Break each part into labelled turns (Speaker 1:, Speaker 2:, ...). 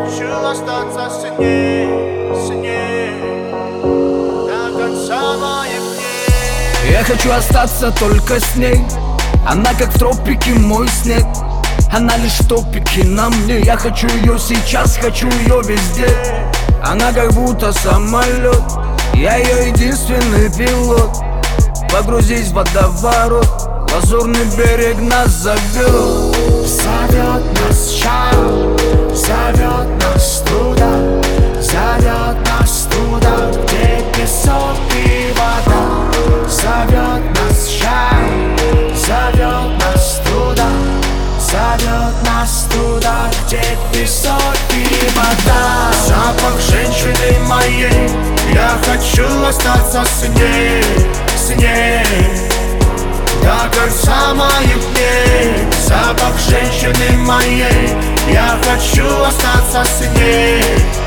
Speaker 1: хочу остаться с ней до конца моих дней.
Speaker 2: Я хочу остаться только с ней. Она как в тропике мой снег. Она лишь в топике на мне. Я хочу ее сейчас, хочу ее везде. Она как будто самолет, я ее единственный пилот. Погрузись в водоворот, лазурный берег нас зовет.
Speaker 3: Зовет нас чао, зовет нас туда, зовет нас туда, где песок и вода. Зовет нас чао, зовет нас туда, зовет нас туда, где песок и вода.
Speaker 1: Запах женщины моей, я хочу остаться с ней до конца моих дней. Запах женщины моей, я хочу остаться с ней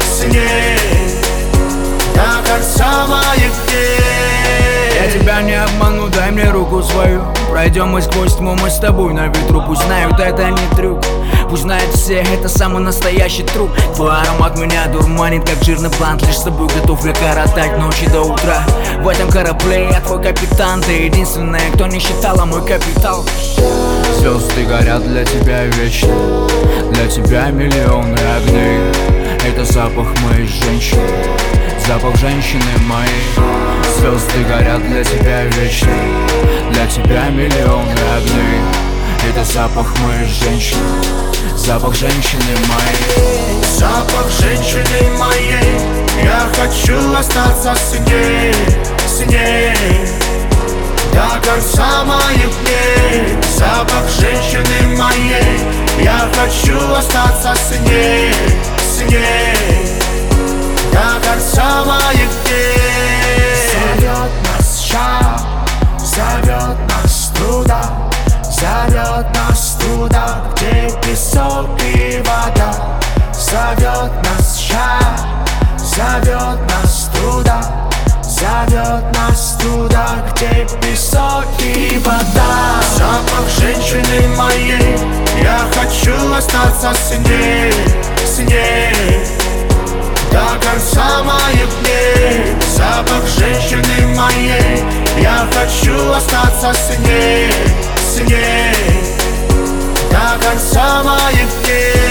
Speaker 1: до конца моих дней.
Speaker 2: Я тебя не обману, дай мне руку свою. Пройдем мы сквозь тьму, мы с тобой на ветру. Пусть знают, это не трюк, пусть знают все, это самый настоящий труп. Твой аромат меня дурманит, как жирный блант. Лишь с тобой готов я коротать ночи до утра. В этом корабле я твой капитан. Ты единственная, кто не считала мой капитал. Звезды горят для тебя вечно, для тебя миллионы огней. Это запах моей женщины, запах женщины моей. Звезды горят для тебя вечно, для тебя миллионы огней. Это запах моей женщины, запах женщины моей.
Speaker 1: Запах женщины моей, я хочу остаться с ней до конца моих дней. Запах женщины моей, я хочу остаться с ней до конца моих дней.
Speaker 3: Зовет нас чао, зовет нас туда, зовет нас туда, где песок и вода. Зовет нас чао, зовет нас туда, зовет нас туда, где песок и вода.
Speaker 1: Запах женщины моей, я хочу остаться с ней до конца моих дней. Запах женщины моей, я хочу остаться с ней до конца моих дней.